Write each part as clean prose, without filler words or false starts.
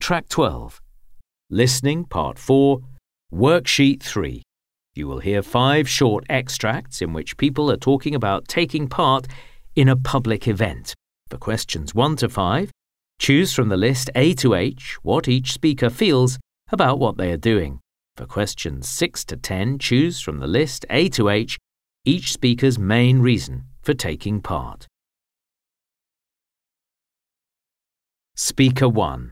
Track 12. Listening Part 4, Worksheet 3. You will hear 5 short extracts in which people are talking about taking part in a public event. For questions 1 to 5, choose from the list A to H what each speaker feels about what they are doing. For questions 6 to 10, choose from the list A to H each speaker's main reason for taking part. Speaker 1.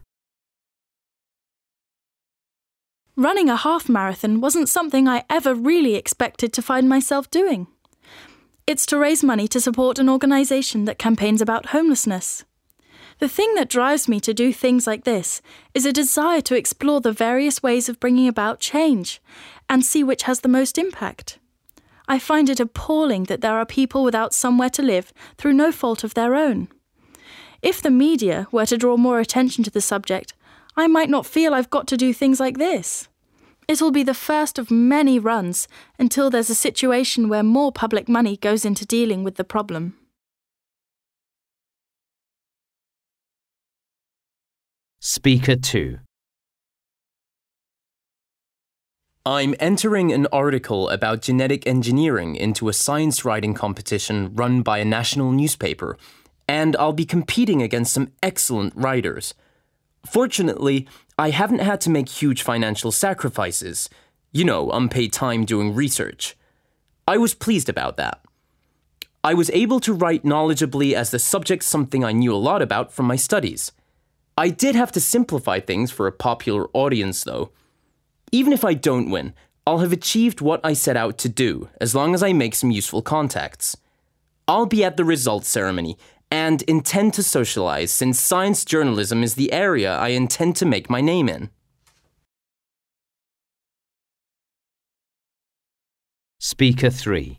Running a half marathon wasn't something I ever really expected to find myself doing. It's to raise money to support an organisation that campaigns about homelessness. The thing that drives me to do things like this is a desire to explore the various ways of bringing about change and see which has the most impact. I find it appalling that there are people without somewhere to live through no fault of their own. If the media were to draw more attention to the subject, I might not feel I've got to do things like this. It'll be the first of many runs until there's a situation where more public money goes into dealing with the problem. Speaker 2. I'm entering an article about genetic engineering into a science writing competition run by a national newspaper, and I'll be competing against some excellent writers. Fortunately, I haven't had to make huge financial sacrifices. Unpaid time doing research. I was pleased about that. I was able to write knowledgeably as the subject's something I knew a lot about from my studies. I did have to simplify things for a popular audience, though. Even if I don't win, I'll have achieved what I set out to do, as long as I make some useful contacts. I'll be at the results ceremony, and intend to socialize since science journalism is the area I intend to make my name in. Speaker 3.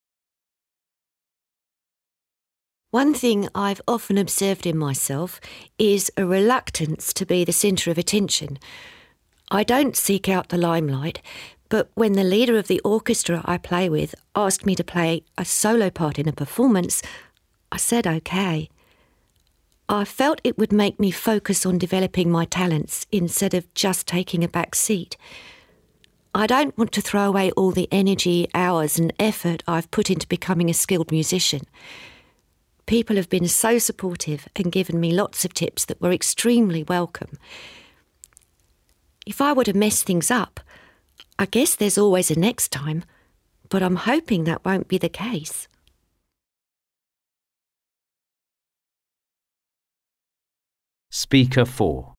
One thing I've often observed in myself is a reluctance to be the centre of attention. I don't seek out the limelight, but when the leader of the orchestra I play with asked me to play a solo part in a performance, I said okay. I felt it would make me focus on developing my talents instead of just taking a back seat. I don't want to throw away all the energy, hours and effort I've put into becoming a skilled musician. People have been so supportive and given me lots of tips that were extremely welcome. If I were to mess things up, I guess there's always a next time, but I'm hoping that won't be the case. Speaker 4.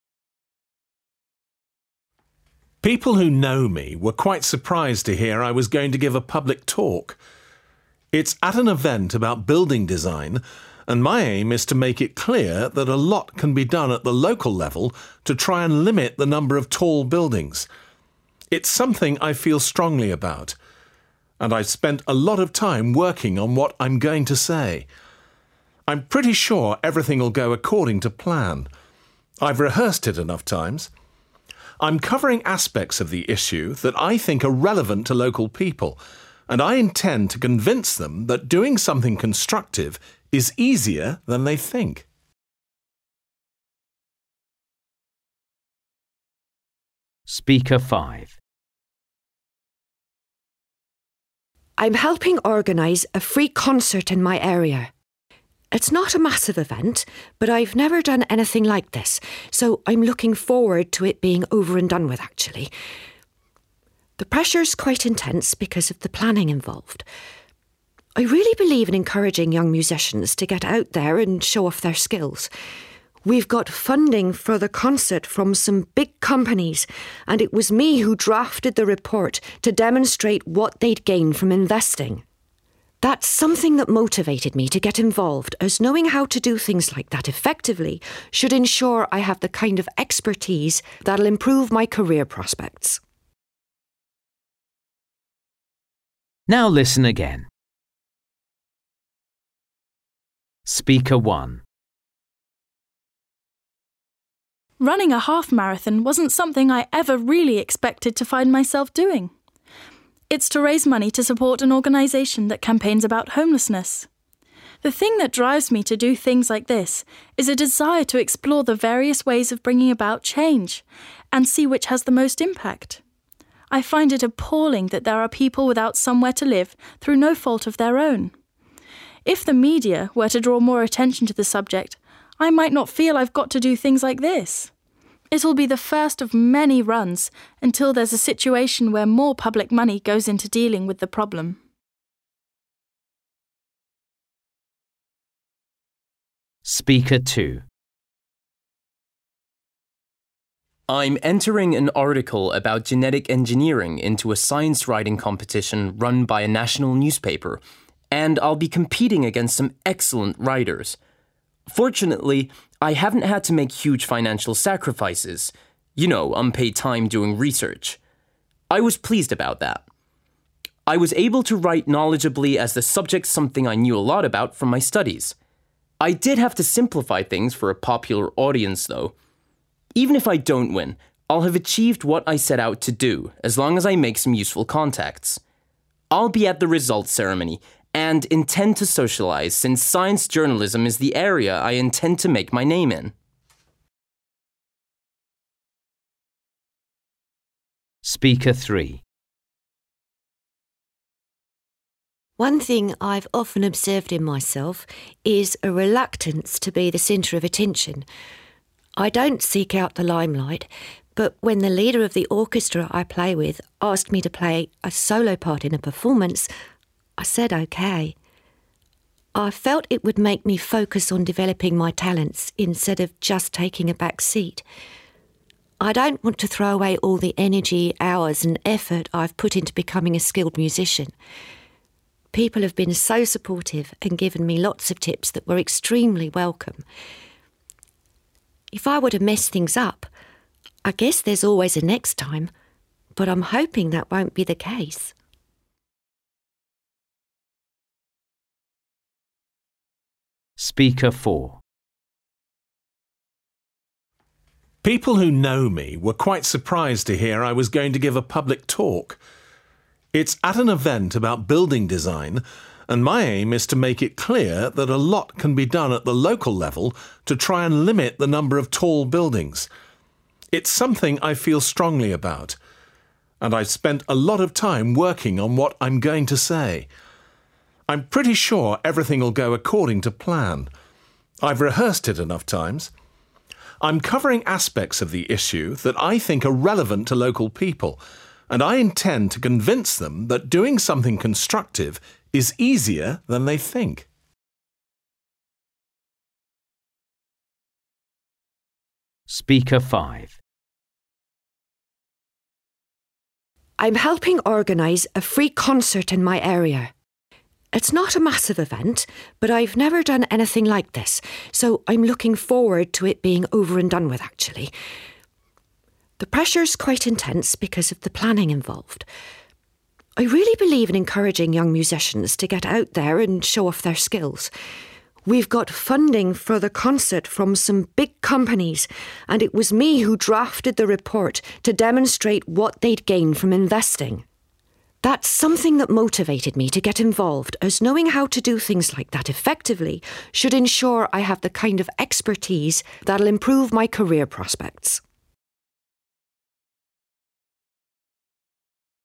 People who know me were quite surprised to hear I was going to give a public talk. It's at an event about building design, and my aim is to make it clear that a lot can be done at the local level to try and limit the number of tall buildings. It's something I feel strongly about, and I've spent a lot of time working on what I'm going to say. I'm pretty sure everything will go according to plan. I've rehearsed it enough times. I'm covering aspects of the issue that I think are relevant to local people, and I intend to convince them that doing something constructive is easier than they think. Speaker 5. I'm helping organise a free concert in my area. It's not a massive event, but I've never done anything like this, so I'm looking forward to it being over and done with, actually. The pressure's quite intense because of the planning involved. I really believe in encouraging young musicians to get out there and show off their skills. We've got funding for the concert from some big companies, and it was me who drafted the report to demonstrate what they'd gain from investing. That's something that motivated me to get involved, as knowing how to do things like that effectively should ensure I have the kind of expertise that'll improve my career prospects. Now listen again. Speaker 1. Running a half marathon wasn't something I ever really expected to find myself doing. It's to raise money to support an organisation that campaigns about homelessness. The thing that drives me to do things like this is a desire to explore the various ways of bringing about change and see which has the most impact. I find it appalling that there are people without somewhere to live through no fault of their own. If the media were to draw more attention to the subject, I might not feel I've got to do things like this. It'll be the first of many runs until there's a situation where more public money goes into dealing with the problem. Speaker 2. I'm entering an article about genetic engineering into a science writing competition run by a national newspaper, and I'll be competing against some excellent writers. Fortunately, I haven't had to make huge financial sacrifices. Unpaid time doing research. I was pleased about that. I was able to write knowledgeably as the subject's something I knew a lot about from my studies. I did have to simplify things for a popular audience, though. Even if I don't win, I'll have achieved what I set out to do, as long as I make some useful contacts. I'll be at the results ceremony, and intend to socialize, since science journalism is the area I intend to make my name in. Speaker 3. One thing I've often observed in myself is a reluctance to be the centre of attention. I don't seek out the limelight, but when the leader of the orchestra I play with asked me to play a solo part in a performance, I said okay. I felt it would make me focus on developing my talents instead of just taking a back seat. I don't want to throw away all the energy, hours and effort I've put into becoming a skilled musician. People have been so supportive and given me lots of tips that were extremely welcome. If I were to mess things up, I guess there's always a next time, but I'm hoping that won't be the case. Speaker 4. People who know me were quite surprised to hear I was going to give a public talk. It's at an event about building design, and my aim is to make it clear that a lot can be done at the local level to try and limit the number of tall buildings. It's something I feel strongly about, and I've spent a lot of time working on what I'm going to say. I'm pretty sure everything will go according to plan. I've rehearsed it enough times. I'm covering aspects of the issue that I think are relevant to local people, and I intend to convince them that doing something constructive is easier than they think. Speaker 5. I'm helping organise a free concert in my area. It's not a massive event, but I've never done anything like this, so I'm looking forward to it being over and done with, actually. The pressure's quite intense because of the planning involved. I really believe in encouraging young musicians to get out there and show off their skills. We've got funding for the concert from some big companies, and it was me who drafted the report to demonstrate what they'd gain from investing. That's something that motivated me to get involved, as knowing how to do things like that effectively should ensure I have the kind of expertise that'll improve my career prospects.